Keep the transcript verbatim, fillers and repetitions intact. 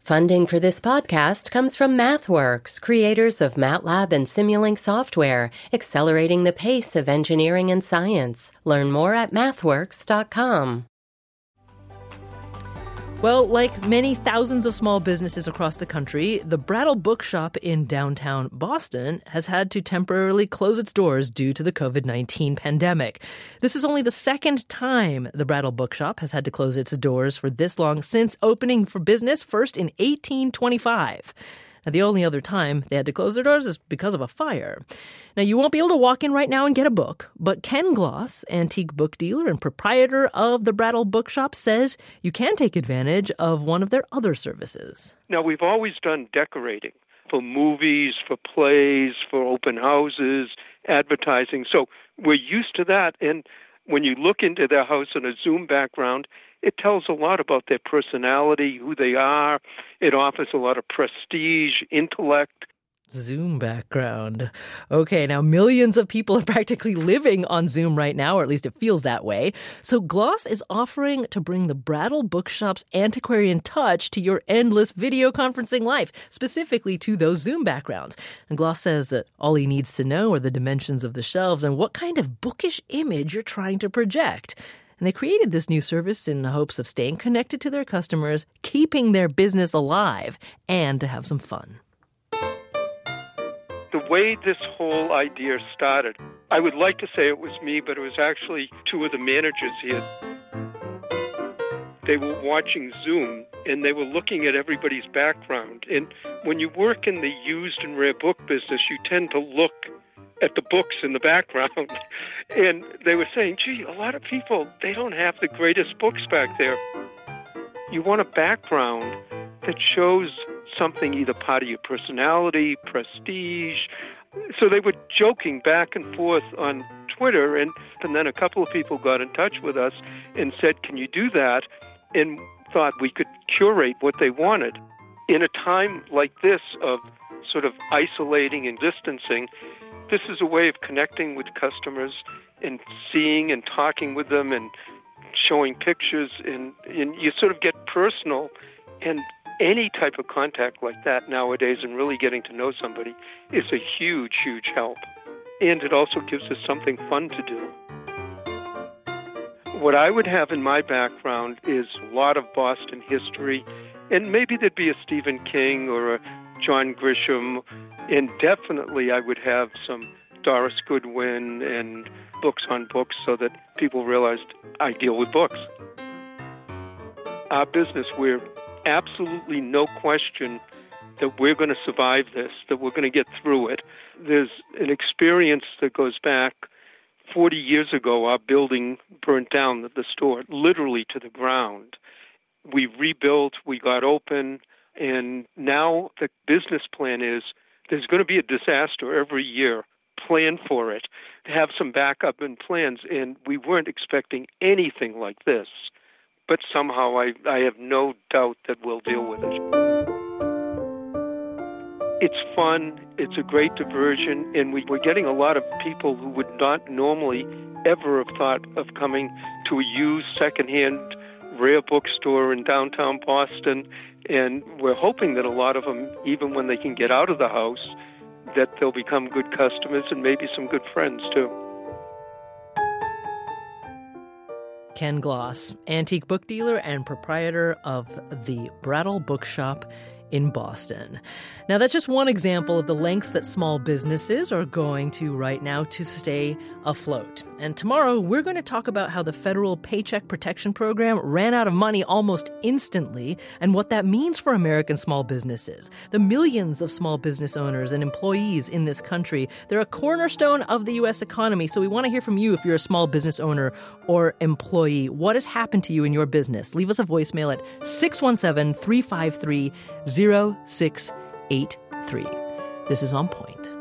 Funding for this podcast comes from MathWorks, creators of MATLAB and Simulink software, accelerating the pace of engineering and science. Learn more at mathworks dot com. Well, like many thousands of small businesses across the country, the Brattle Bookshop in downtown Boston has had to temporarily close its doors due to the covid nineteen pandemic. This is only the second time the Brattle Bookshop has had to close its doors for this long since opening for business, first in eighteen twenty-five. Now, the only other time they had to close their doors is because of a fire. Now, you won't be able to walk in right now and get a book, but Ken Gloss, antique book dealer and proprietor of the Brattle Bookshop, says you can take advantage of one of their other services. Now, we've always done decorating for movies, for plays, for open houses, advertising. So we're used to that. And when you look into their house in a Zoom background, it tells a lot about their personality, who they are. It offers a lot of prestige, intellect. Zoom background. Okay, now millions of people are practically living on Zoom right now, or at least it feels that way. So Gloss is offering to bring the Brattle Bookshop's antiquarian touch to your endless video conferencing life, specifically to those Zoom backgrounds. And Gloss says that all he needs to know are the dimensions of the shelves and what kind of bookish image you're trying to project. And they created this new service in the hopes of staying connected to their customers, keeping their business alive, and to have some fun. The way this whole idea started, I would like to say it was me, but it was actually two of the managers here. They were watching Zoom, and they were looking at everybody's background. And when you work in the used and rare book business, you tend to look at the books in the background. And they were saying, gee, a lot of people, they don't have the greatest books back there. You want a background that shows something, either part of your personality, prestige. So they were joking back and forth on Twitter, and, and then a couple of people got in touch with us and said, can you do that? And thought we could curate what they wanted. In a time like this of sort of isolating and distancing, this is a way of connecting with customers and seeing and talking with them and showing pictures, and, and you sort of get personal. And any type of contact like that nowadays and really getting to know somebody is a huge, huge help. And it also gives us something fun to do. What I would have in my background is a lot of Boston history, and maybe there'd be a Stephen King or a John Grisham, and definitely I would have some Doris Goodwin and books on books so that people realized I deal with books. Our business, we're absolutely no question that we're going to survive this, that we're going to get through it. There's an experience that goes back forty years ago. Our building burnt down, the store, literally to the ground. We rebuilt, we got open, and now the business plan is there's going to be a disaster every year. Plan for it, have some backup and plans, and we weren't expecting anything like this. But somehow I, I have no doubt that we'll deal with it. It's fun, it's a great diversion, and we, we're getting a lot of people who would not normally ever have thought of coming to a used secondhand rare bookstore in downtown Boston. And we're hoping that a lot of them, even when they can get out of the house, that they'll become good customers and maybe some good friends too. Ken Gloss, antique book dealer and proprietor of the Brattle Bookshop in Boston. Now, that's just one example of the lengths that small businesses are going to right now to stay afloat. And tomorrow, we're going to talk about how the federal Paycheck Protection Program ran out of money almost instantly and what that means for American small businesses. The millions of small business owners and employees in this country, they're a cornerstone of the U S economy. So we want to hear from you if you're a small business owner or employee. What has happened to you in your business? Leave us a voicemail at six one seven, three five three, zero six eight three. This is On Point.